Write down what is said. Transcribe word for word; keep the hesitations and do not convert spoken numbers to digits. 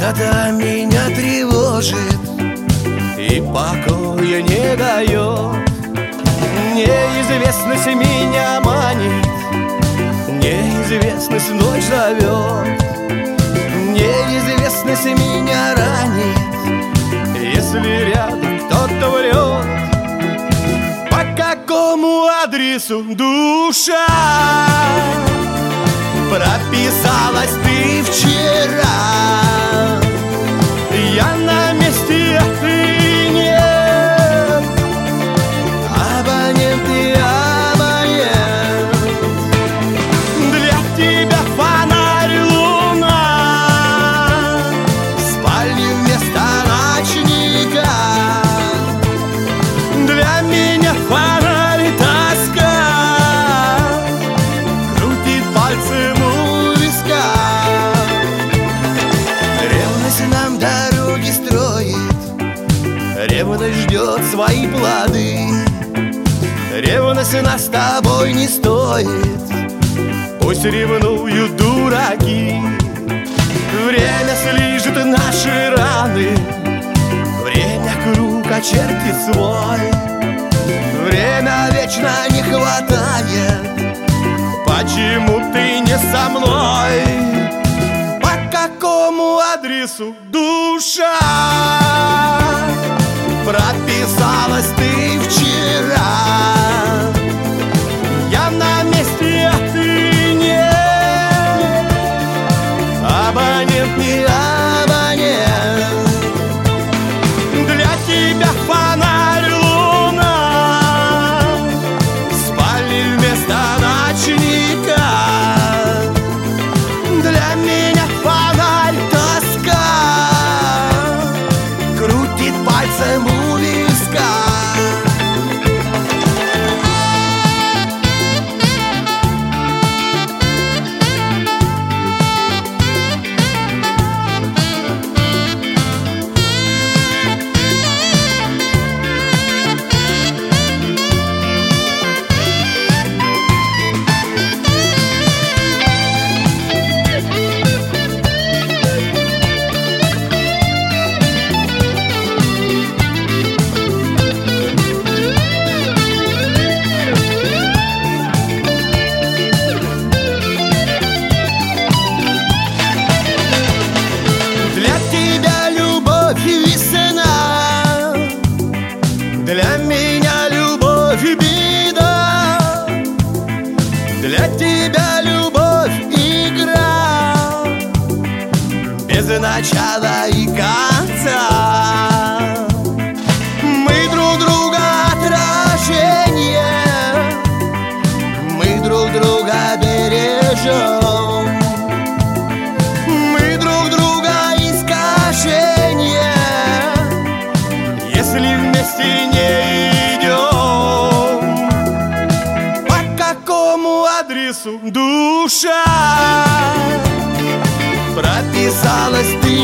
Темнота меня тревожит и покоя не дает. Неизвестность меня манит, неизвестность ночь зовет. Неизвестность меня ранит, если рядом кто-то врет. По какому адресу, душа, прописалась ты вчера? Я на месте, а ты нет. Абонент и абонент. Для тебя фонарь луна, в спальне вместо ночника. Для меня фонарь тоска, крутит пальцем у виска. Ревность нам дороги строит, ревность ждет свои плоды. Ревность нас с тобой не стоит, пусть ревнуют дураки. Время слижет наши раны, время круг очертит свой. Время вечно не хватает, почему ты не со мной? По какому адресу, душа, прописалась ты вчера? Я на месте, а ты нет. Абонент не абонент. Для тебя фонарь луна, в спальне вместо ночника. Для меня фонарь тоска, крутит пальцем у виска. Для меня любовь беда, для тебя любовь игра, без начала и конца. Мы друг друга отражение, мы друг друга бережем. Мы друг друга искажение, если вместе не идем. По какому адресу, душа, прописалась ты